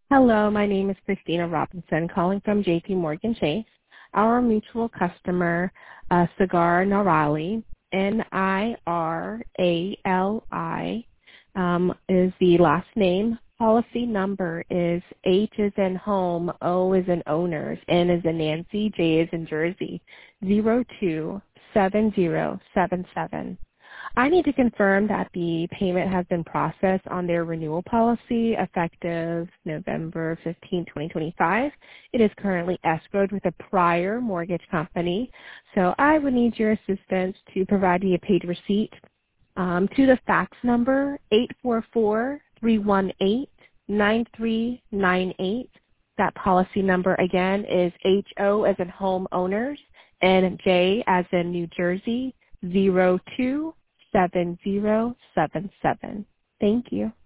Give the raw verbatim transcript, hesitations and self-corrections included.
Hello, my name is Christina Robinson, calling from J P Morgan Chase. Our mutual customer, uh, Cigar Narali, N I R A L I, um, is the last name. Policy number is H is in home, O is in owners, N is in Nancy, J is in Jersey, zero two seven zero seven seven. I need to confirm that the payment has been processed on their renewal policy effective November fifteenth, twenty twenty-five. It is currently escrowed with a prior mortgage company, so I would need your assistance to provide me a paid receipt um, to the fax number eight four four, three one eight, nine three nine eight. That policy number again is H O as in homeowners and J as in New Jersey, zero two seven zero seven seven. Thank you.